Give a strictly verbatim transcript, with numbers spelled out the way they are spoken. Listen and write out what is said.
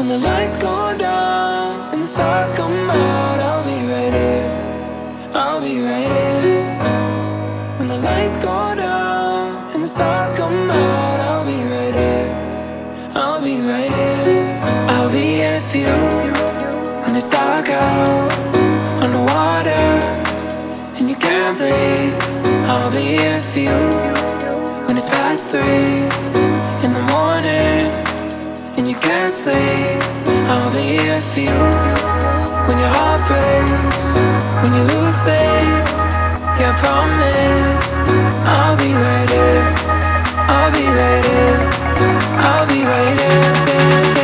When the lights go down and the stars come out, I'll be right here, I'll be right here. When the lights go down and the stars come out, I'll be right here, I'll be right here. I'll be here for you when it's dark out on the water and you can't breathe. I'll be here for you when it's past three in the morning and you can't sleep. I'll be here for you when your heart breaks, when you lose faith. Yeah, I promise I'll be right here, I'll be right here, I'll be right here.